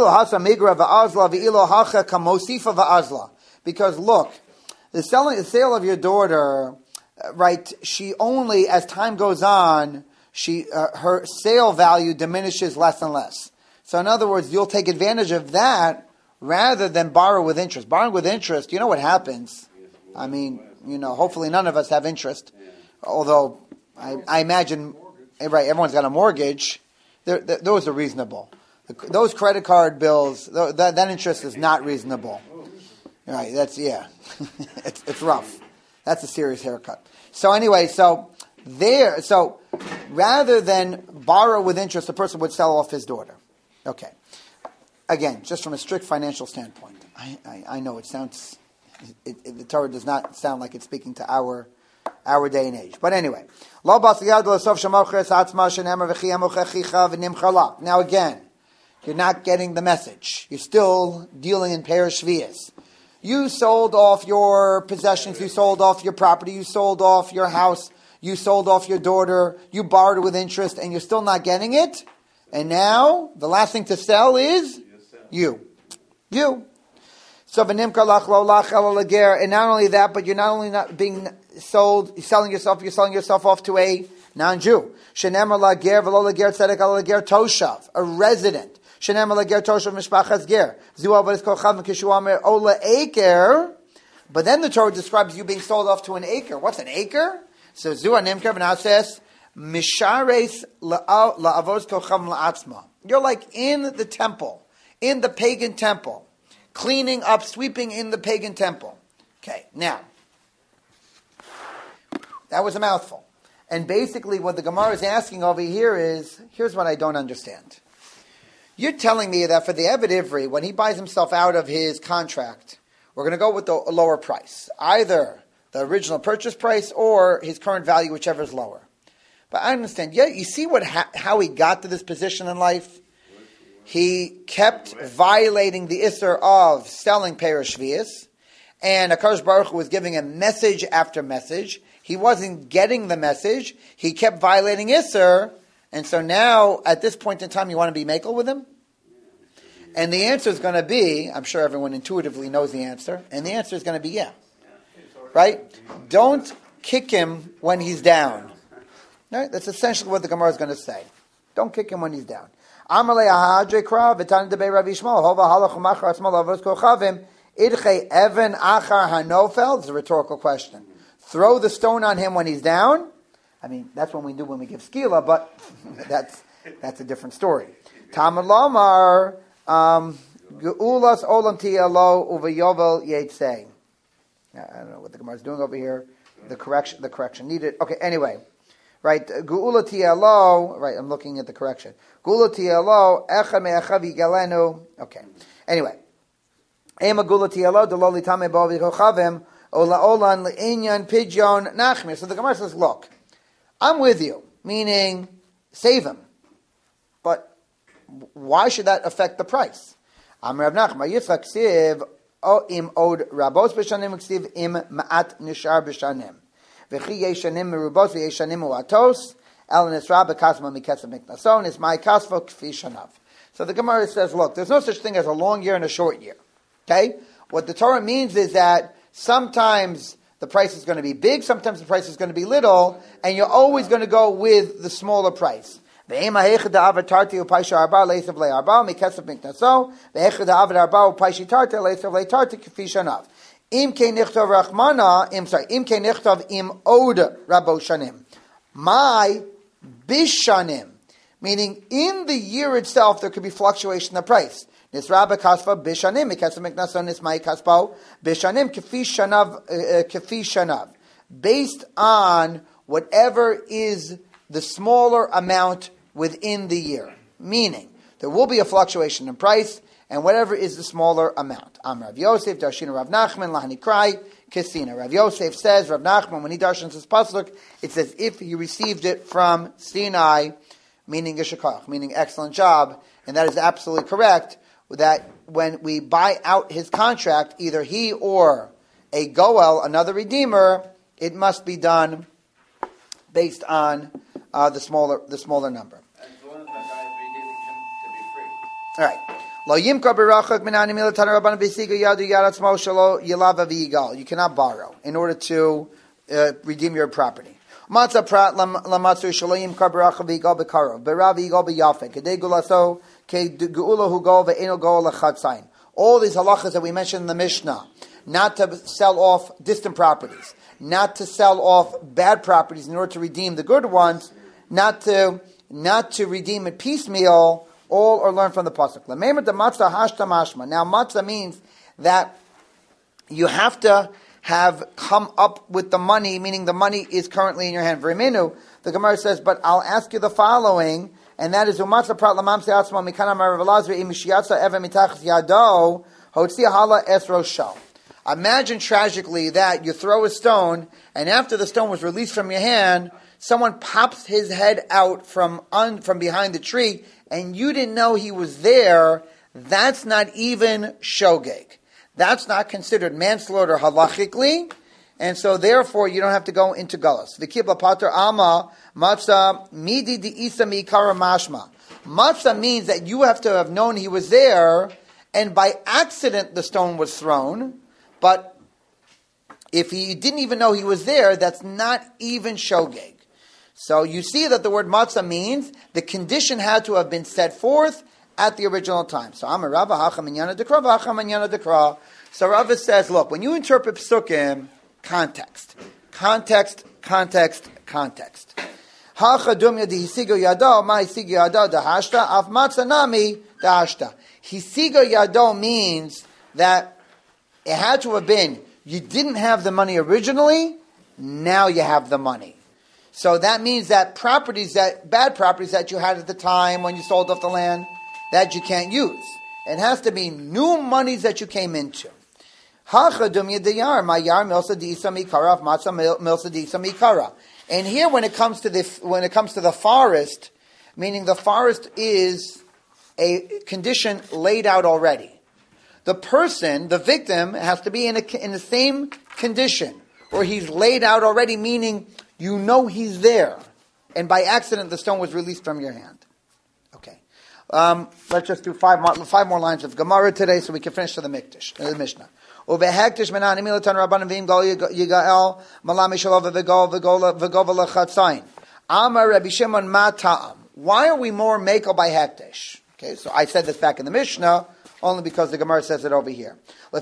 Because look, the selling, the sale of your daughter, right, she only, as time goes on, she uh, her sale value diminishes less and less. So in other words, you'll take advantage of that rather than borrow with interest. Borrowing with interest, you know what happens? I mean, you know, hopefully none of us have interest. Although I, I imagine, right, everyone's got a mortgage. They're, they're, those are reasonable. Those credit card bills, that, that interest is not reasonable. Right, that's, yeah. it's, it's rough. That's a serious haircut. So anyway, so there, so rather than borrow with interest, the person would sell off his daughter. Okay. Again, just from a strict financial standpoint, I, I, I know it sounds it, it, the Torah does not sound like it's speaking to our our day and age. But anyway, now again, you're not getting the message. You're still dealing in Perish Shvius. You sold off your possessions, you sold off your property, you sold off your house, you sold off your daughter, you borrowed with interest, and you're still not getting it. And now, the last thing to sell is you. You. So, and not only that, but you're not only not being sold, you're selling yourself, you're selling yourself off to a non-Jew. A resident. But then the Torah describes you being sold off to an acre. What's an acre? So Zua Nimker, and now it says, Mishares la'avos kochav la'atzma. You're like in the temple, in the pagan temple, cleaning up, sweeping in the pagan temple. Okay, now, that was a mouthful. And basically what the Gemara is asking over here is, here's what I don't understand. You're telling me that for the Eved Ivri, when he buys himself out of his contract, we're going to go with the lower price. Either the original purchase price or his current value, whichever is lower. But I understand. Yeah, you see what ha- how he got to this position in life? He kept violating the Isser of selling Perish Shvius, and HaKadosh Baruch Hu was giving him message after message. He wasn't getting the message. He kept violating Isser, and so now, at this point in time, you want to be makel with him? And the answer is going to be, I'm sure everyone intuitively knows the answer, and the answer is going to be yeah. Right? Don't kick him when he's down. Right? That's essentially what the Gemara is going to say. Don't kick him when he's down. Amalei ahadre krav v'tan debei Rabbi Yishmael hova halach u'machar atzma lavos kochavim idchei even achar hanofel. It's a rhetorical question. Throw the stone on him when he's down. I mean, that's what we do when we give skila, but that's that's a different story. Talmud lomar geulas olam tiyalo uvayovel yetzei. I don't know what the Gemara is doing over here. The correction, the correction needed. Okay, anyway. Right, Geula Tielo, right, I'm looking at the correction. Geula Tielo, Echa Me'echavi Galenu. Okay. Anyway. Ema Geula Tielo, Deloli Tame Bovi Chochavim, Ola Olan Le'inyan Pidyon Nachmir. So the Gemara says, look, I'm with you, meaning save him. But why should that affect the price? Am Rav Nachman, Yitzchak Siv, O im od Rabos B'shanim, Ksiv im Ma'at Nishar B'shanim. V'chi yeshanim merubos v'yeshanim uatos el nisra b'kasma miketzav miknason is my kasva kfi shanav. So the Gemara says, look, there's no such thing as a long year and a short year. Okay? What the Torah means is that sometimes the price is going to be big, sometimes the price is going to be little, and you're always going to go with the smaller price. Ve'ema heichad ha'avad tarti u'paisha arba leisav le'arba miketzav miknason ve'echad ha'avad arba u'paishi tarti leisav le'tarti kfi shanav. Im ke nichtav rachmana, im sorry, im ke nichtav im od rabo shanim. My bishanim, meaning in the year itself there could be fluctuation in the price. Nisraba kaspa bishanim, miketzav miknason nismai kaspo bishanim kefi shanav kefi shanav, based on whatever is the smaller amount within the year. Meaning there will be a fluctuation in price, and whatever is the smaller amount. Am Rav Yosef, Darshina Rav Nachman, Lahani Krai, Kisina. Rav Yosef says, Rav Nachman, when he darshans his pasuk, it's as if he received it from Sinai, meaning Yeshakach, meaning excellent job, and that is absolutely correct, that when we buy out his contract, either he or a Goel, another redeemer, it must be done based on uh, the smaller the smaller number. As long as that guy is redeeming him to be free. All right. Lo yimkar berachak minani milatana rabban b'siga yadu yaratzmo shelo yilava v'yigal. You cannot borrow in order to uh, redeem your property. Matzah prat lamatzu shelo yimkar berachak v'yigal b'karov b'rav v'yigal b'yafek kedei gulaso ke'geula hu go ve'eno go l'chatzayin. All these halachas that we mentioned in the Mishnah, not to sell off distant properties, not to sell off bad properties in order to redeem the good ones, not to not to redeem it piecemeal. All are learned from the pasuk. Now, matzah means that you have to have come up with the money, meaning the money is currently in your hand. V'riminu, the Gemara says, but I'll ask you the following, and that is umatzah prat lamam se'atzma mikana marav elazar im shiyatza eve mitachas yado hotzi hala es rosho. Imagine tragically that you throw a stone, and after the stone was released from your hand, someone pops his head out from un, from behind the tree, and you didn't know he was there. That's not even shogeg. That's not considered manslaughter halachically, and so therefore you don't have to go into galus. V'kibla pater ama matzah midi di'isa mi'ikara mashma. Matzah means that you have to have known he was there, and by accident the stone was thrown. But if he didn't even know he was there, that's not even shogeg. So you see that the word matzah means the condition had to have been set forth at the original time. So Amar Rava hacha minyana dekra v'hacha minyana dekra. So Rava says, look, when you interpret psukim, context, context, context, context. Hacha dumya dehisigo yado ma hisigo yado dehashta av matzah nami dehashta. Hisigo yado means that it had to have been, you didn't have the money originally, now you have the money. So that means that properties, that bad properties that you had at the time when you sold off the land, that you can't use. It has to be new monies that you came into. And here when it comes to the when it comes to the forest, meaning the forest is a condition laid out already. The person, the victim, has to be in, a, in the same condition, or he's laid out already, meaning you know he's there, and by accident the stone was released from your hand. Okay, um, let's just do five more, five more lines of Gemara today, so we can finish to the Mikdash, uh, the Mishnah. Uvehektish menani milatan rabbanim v'im gal yigael malami shalova v'gol v'gol v'gol v'lachatzayin. Amar Rabbi Shimon ma ta'am. Why are we more mekel by hektish? Okay, so I said this back in the Mishnah, only because the Gemara says it over here. Um,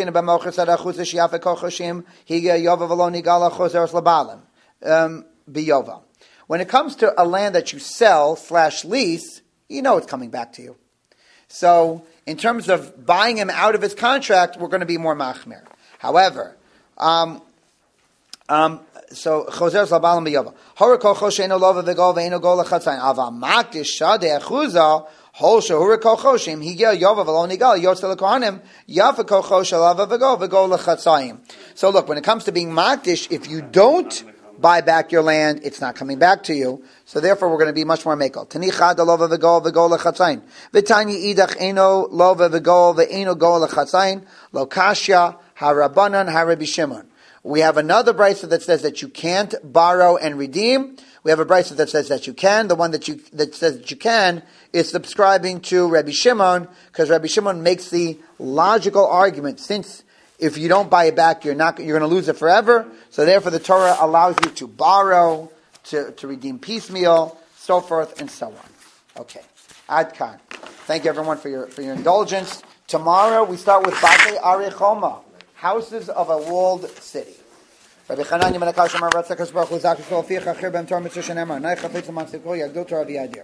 when it comes to a land that you sell slash lease, you know it's coming back to you. So, in terms of buying him out of his contract, we're going to be more machmir. However, um, um, so choser labalam biyova. Horikol chosheino lova v'gol ve'ino gol lachatzayin. Ava makdish shadei achuza. Hol shehura kochoshim higel yova v'lo nigal yotzel lekohanim yafa kochosh alava v'go v'go lechatzayim. So look, when it comes to being makdish, if you don't buy back your land, it's not coming back to you. So therefore, we're going to be much more mekel. Tanicha alova v'go v'go lechatzayim. V'tanya idach eno lova v'go v'eno go lechatzayim lo kashya harabanan harabi Shimon. We have another brisa that says that you can't borrow and redeem. We have a brisa that says that you can. The one that you that says that you can is subscribing to Rabbi Shimon, because Rabbi Shimon makes the logical argument, since if you don't buy it back, you're not you're going to lose it forever. So therefore, the Torah allows you to borrow, to, to redeem piecemeal, so forth and so on. Okay, Ad Kan. Thank you everyone for your for your indulgence. Tomorrow we start with Batei Arechoma, houses of a walled city. Rabbi Chananya Menakash Amar Ratzakos Baruch Hu Zakis Kol Fiach Achir Ben Torah Mitzvah Shenemar Nai Chafetz L'man Sikol Yagdol Torah V'Yadir.